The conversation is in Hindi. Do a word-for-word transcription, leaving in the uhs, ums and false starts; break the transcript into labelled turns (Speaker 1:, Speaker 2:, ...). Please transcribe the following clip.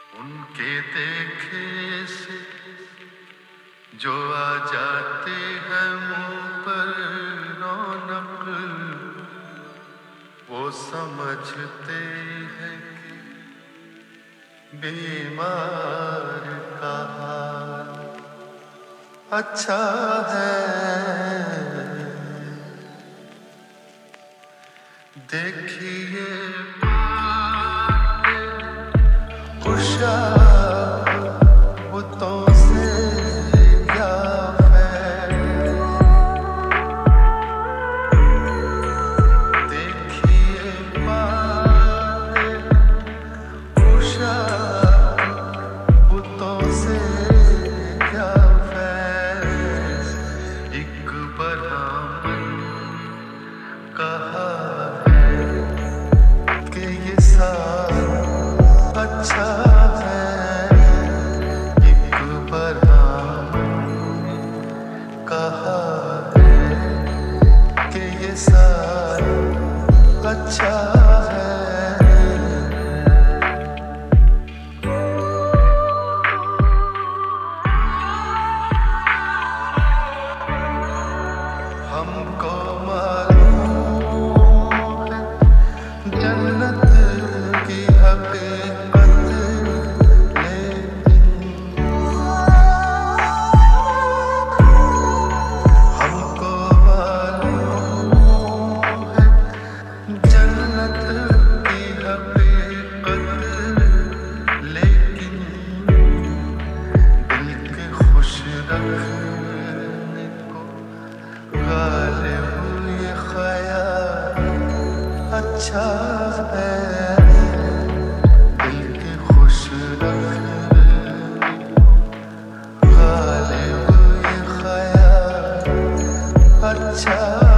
Speaker 1: उनके देखे से जो आ जाते हैं मुंह पर रौनक, वो समझते हैं कि बीमार का हाल अच्छा है। देखिए उषा बुतों से क्या फैल, देखिए बातें उषा बुतों से क्या फैल। एक ब्राह्मण कहा है कि ये साल अच्छा है। एक ब्राह्मण कहा है कि ये साल अच्छा है। हमको मालूम है जन्नत की हकीकत, लेकिन हमको मालूम है जन्नत की हकीकत, लेकिन दिल के खुश रखने को गालिब ये ख्याल अच्छा है। दिल के खुश रखने को गालिब ये ख्याल अच्छा